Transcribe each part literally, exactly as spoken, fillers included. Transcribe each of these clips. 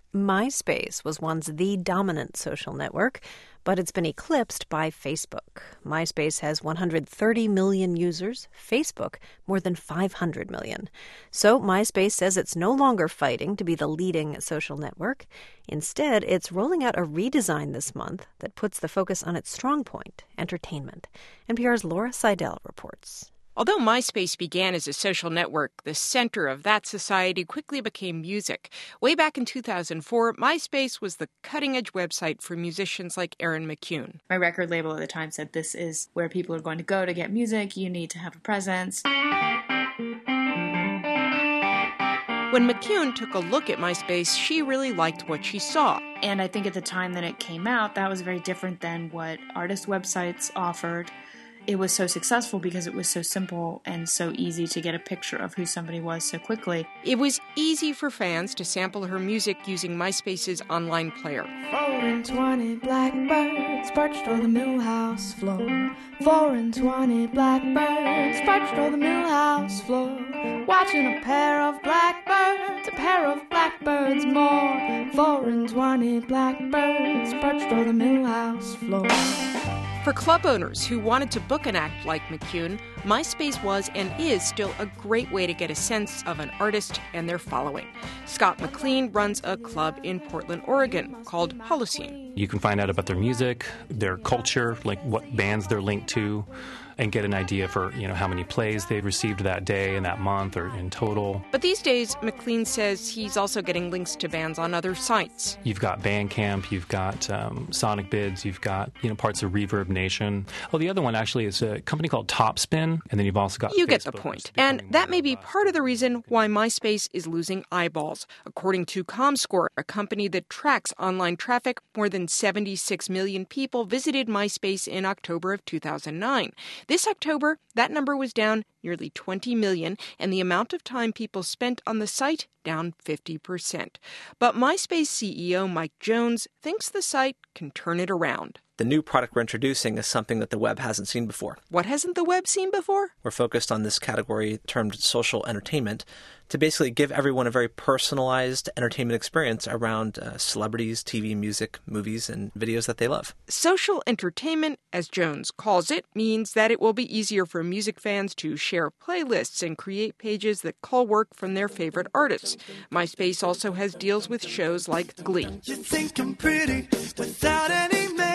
MySpace was once the dominant social network, but it's been eclipsed by Facebook. MySpace has one hundred thirty million users, Facebook more than five hundred million. So MySpace says it's no longer fighting to be the leading social network. Instead, it's rolling out a redesign this month that puts the focus on its strong point, entertainment. N P R's Laura Seidel reports. Although MySpace began as a social network, the center of that society quickly became music. Way back in two thousand four, MySpace was the cutting-edge website for musicians like Aaron McCune. My record label at the time said, this is where people are going to go to get music. You need to have a presence. When McCune took a look at MySpace, she really liked what she saw. And I think at the time that it came out, that was very different than what artist websites offered. It was so successful because it was so simple and so easy to get a picture of who somebody was so quickly. It was easy for fans to sample her music using MySpace's online player. Four and twenty blackbirds perched on the millhouse floor. Four and twenty blackbirds perched on the millhouse floor. Watching a pair of blackbirds, a pair of blackbirds more. Four and twenty blackbirds perched on the millhouse floor. For club owners who wanted to book an act like McCune, MySpace was and is still a great way to get a sense of an artist and their following. Scott McLean runs a club in Portland, Oregon called Holocene. You can find out about their music, their culture, like what bands they're linked to, and get an idea for, you know, how many plays they've received that day and that month or in total. But these days, McLean says he's also getting links to bands on other sites. You've got Bandcamp, you've got um, Sonic Bids, you've got, you know, parts of Reverb Nation. Oh, the other one actually is a company called Topspin, and then you've also got You Facebook, get the point. And that may be part of the reason why MySpace is losing eyeballs. According to ComScore, a company that tracks online traffic, more than seventy-six million people visited MySpace in October of two thousand nine. This October, that number was down nearly twenty million, and the amount of time people spent on the site down fifty percent. But MySpace C E O Mike Jones thinks the site can turn it around. The new product we're introducing is something that the web hasn't seen before. What hasn't the web seen before? We're focused on this category termed social entertainment to basically give everyone a very personalized entertainment experience around uh, celebrities, T V, music, movies, and videos that they love. Social entertainment, as Jones calls it, means that it will be easier for music fans to share playlists and create pages that call work from their favorite artists. MySpace also has deals with shows like Glee. You think I'm pretty without any makeup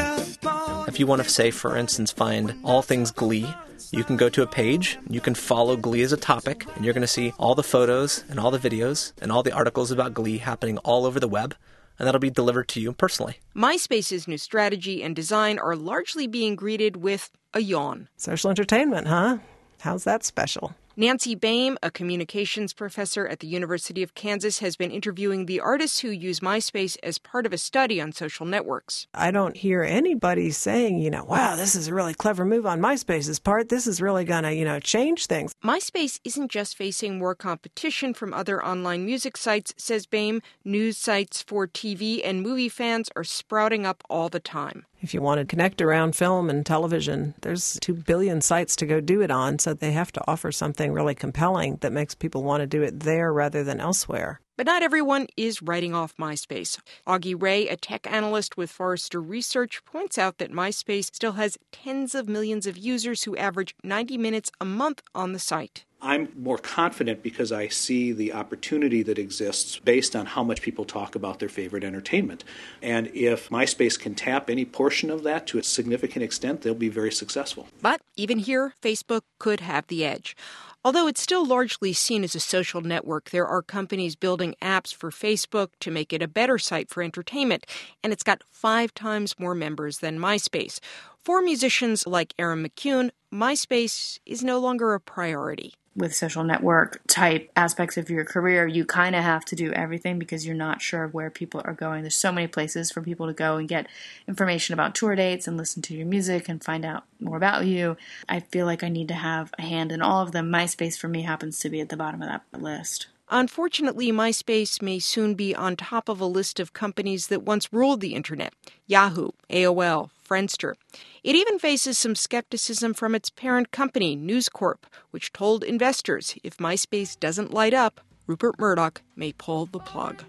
on. If you want to, say, for instance, find all things Glee, you can go to a page, you can follow Glee as a topic, and you're going to see all the photos and all the videos and all the articles about Glee happening all over the web, and that'll be delivered to you personally. MySpace's new strategy and design are largely being greeted with a yawn. Social entertainment, huh? How's that special? Nancy Boehm, a communications professor at the University of Kansas, has been interviewing the artists who use MySpace as part of a study on social networks. I don't hear anybody saying, you know, wow, this is a really clever move on MySpace's part. This is really going to, you know, change things. MySpace isn't just facing more competition from other online music sites, says Boehm. News sites for T V and movie fans are sprouting up all the time. If you want to connect around film and television, there's two billion sites to go do it on, so they have to offer something really compelling that makes people want to do it there rather than elsewhere. But not everyone is writing off MySpace. Augie Ray, a tech analyst with Forrester Research, points out that MySpace still has tens of millions of users who average ninety minutes a month on the site. I'm more confident because I see the opportunity that exists based on how much people talk about their favorite entertainment. And if MySpace can tap any portion of that to a significant extent, they'll be very successful. But even here, Facebook could have the edge. Although it's still largely seen as a social network, there are companies building apps for Facebook to make it a better site for entertainment, and it's got five times more members than MySpace. For musicians like Aaron McCune, MySpace is no longer a priority. With social network type aspects of your career, you kind of have to do everything because you're not sure where people are going. There's so many places for people to go and get information about tour dates and listen to your music and find out more about you. I feel like I need to have a hand in all of them. MySpace for me happens to be at the bottom of that list. Unfortunately, MySpace may soon be on top of a list of companies that once ruled the internet: Yahoo, A O L, Friendster. It even faces some skepticism from its parent company, News Corp, which told investors if MySpace doesn't light up, Rupert Murdoch may pull the plug.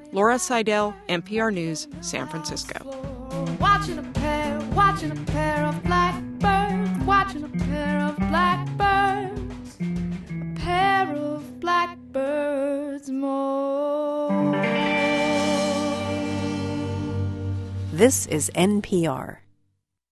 Laura Seidel, N P R News, San Francisco. Watching a pair, watching a pair of blackbirds, watching a pair of blackbirds, a pair of blackbirds more. This is N P R.